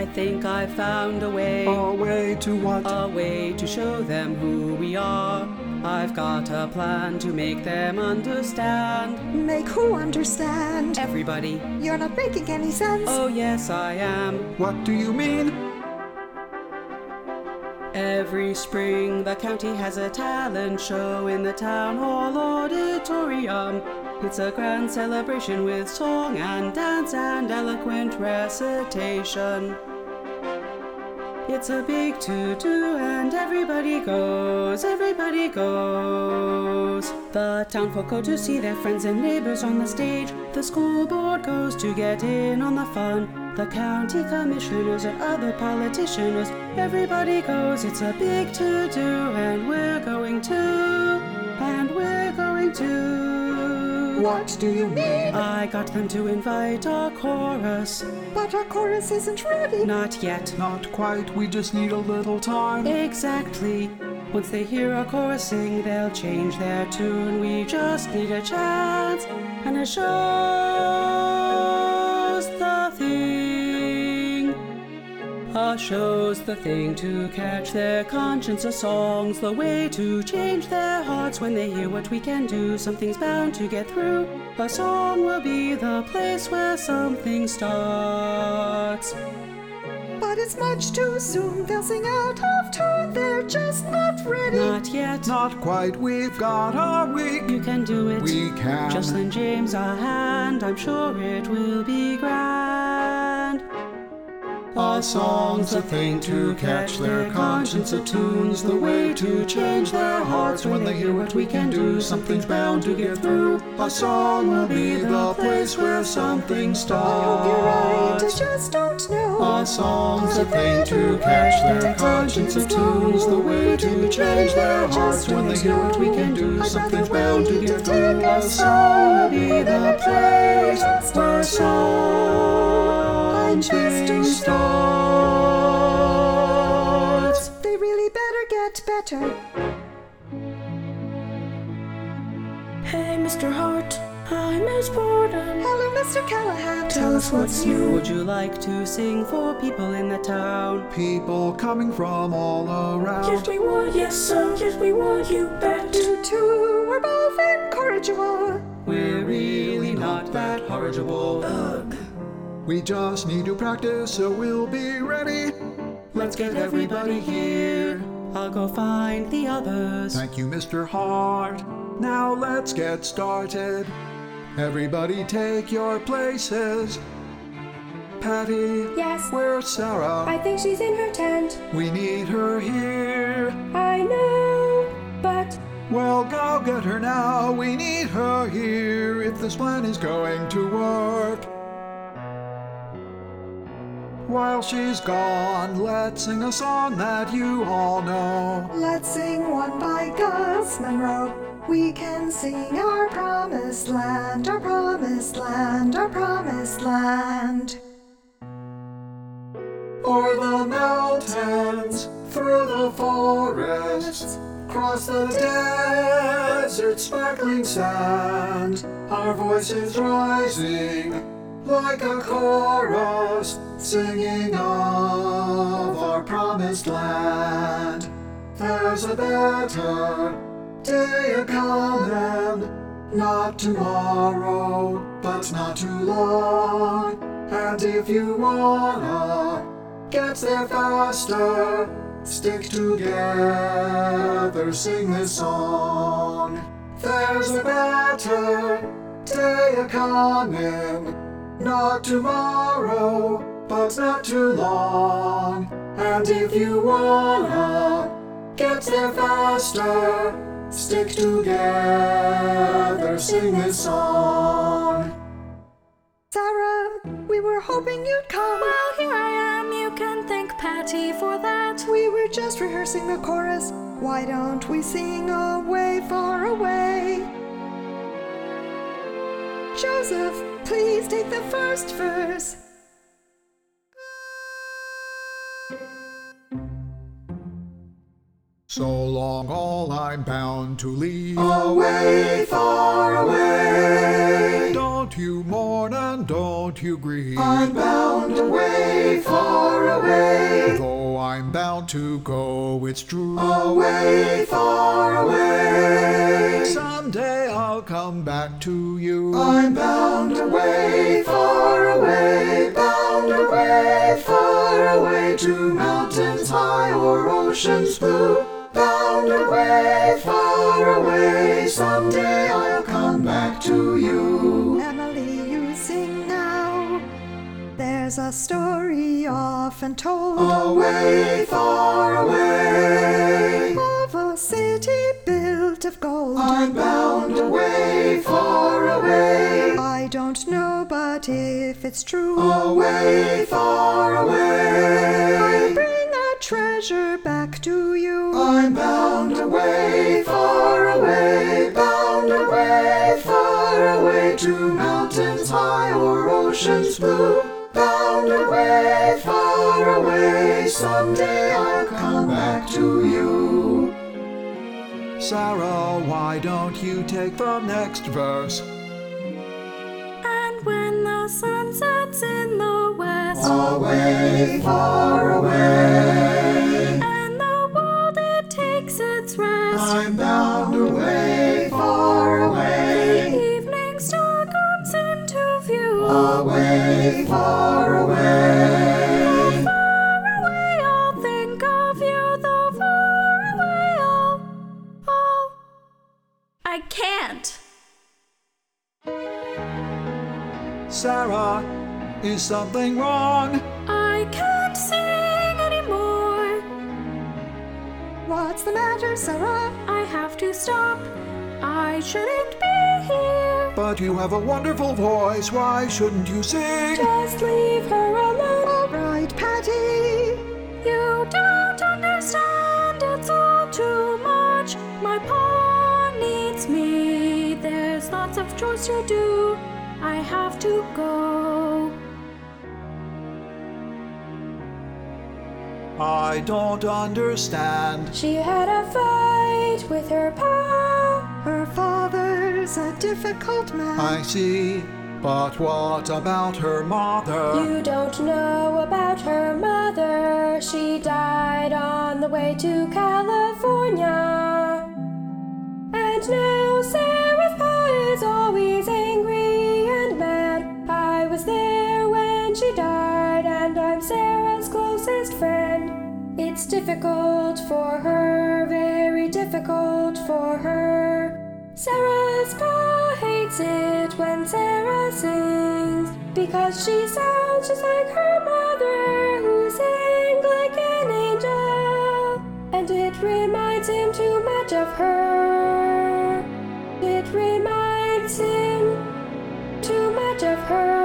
think I found a way. A way to what? A way to show them who we are. I've got a plan to make them understand. Make who understand? Everybody. You're not making any sense. Oh yes, I am. What do you mean? Every spring the county has a talent show in the town hall auditorium. It's a grand celebration with song and dance and eloquent recitation. It's a big to-do and everybody goes, everybody goes. The townfolk go to see their friends and neighbors on the stage. The school board goes to get in on the fun. The county commissioners and other politicians, everybody goes. It's a big to-do and we're going to, and we're going to. What do you mean? I got them to invite a chorus. But our chorus isn't ready. Not yet. Not quite, we just need a little time. Exactly. Once they hear a chorus sing, they'll change their tune. We just need a chance, and it shows the thing. Shows the thing to catch their conscience. A song's the way to change their hearts. When they hear what we can do, something's bound to get through. A song will be the place where something starts. But it's much too soon. They'll sing out of tune. They're just not ready. Not yet. Not quite, we've got a week. You can do it. We can. Just lend James a hand. I'm sure it will be grand. A song's the thing to catch their conscience. A tune's the way to change their hearts. When they hear what we can do, something's bound to get through. A song will be the place where something starts. I hope you're right, I just don't know. A song's the thing to catch their conscience. A tune's the way to change their hearts. When they hear what we can do, something's bound to get through. A song will be the place where something starts. They really better get better. Hey, Mr. Hart, I'm Miss Borden. Hello, Mr. Callahan. Tell us what's new. Would you like to sing for people in the town? People coming from all around. Yes, we would, yes, sir. Yes, we would, you bet. You two are both incorrigible. We're really not that horrible. Ugh. We just need to practice so we'll be ready. Let's get everybody here. I'll go find the others. Thank you, Mr. Hart. Now let's get started. Everybody take your places. Patty, Yes. where's Sarah? I think she's in her tent. We need her here. I know, but Well, go get her now. We need her here if this plan is going to work. While she's gone, let's sing a song that you all know. Let's sing one by Gus Monroe. We can sing our promised land, our promised land, our promised land. O'er the mountains, through the forests, across the desert, sparkling sand, our voices rising like a chorus, singing of our promised land. There's a better day a-comin', not tomorrow, but not too long. And if you wanna get there faster, stick together, sing this song. There's a better day a-comin', not tomorrow, but not too long. And if you wanna get there faster, stick together, sing this song. Sarah, we were hoping you'd come. well, here I am. You can thank Patty for that. We were just rehearsing the chorus. Why don't we sing away, far away? Joseph, please take the first verse. So long all I'm bound to leave. Away, far away. Don't you mourn and don't don't you grieve. I'm bound away, far away. Though I'm bound to go, it's true. Away, far away. Someday I'll come back to you. I'm bound away, far away. Bound away, far away. To mountains high or oceans blue. Bound away, far away. Someday I'll come back to you. Emily, you sing now. There's a story often told. Away, far away. Of a city built of gold. I'm bound away, far away. I don't know, but if it's true. Away, far away. I'll bring a treasure back to you. I'm bound away, far away. Bound away, far away. To mountains high or oceans blue. Bound away, far away. Someday I'll come back to you. Sarah, why don't you take the next verse? And when the sun sets in the west, Away, far away. and the world it takes its rest, I'm bound away, far away. the evening star comes into view. Away, far away. Far away, I'll think of you. Though far away, I can't. Sarah, is something wrong? I can't sing anymore. What's the matter, Sarah? I have to stop. I shouldn't be here. But you have a wonderful voice, why shouldn't you sing? Just leave her alone. All right, Patty. You don't understand, it's all too much. My paw needs me. There's lots of chores to do. I have to go. I don't understand. She had a fight with her pa. Her father's a difficult man. I see, but what about her mother? You don't know about her mother. She died on the way to California. And now Sarah's pa is always angry and mad. I was there when she died, and I'm Sarah's closest friend. It's difficult for her, very difficult for her. Sarah's pa hates it when Sarah sings, because she sounds just like her mother, who sang like an angel. And it reminds him too much of her. It reminds him too much of her.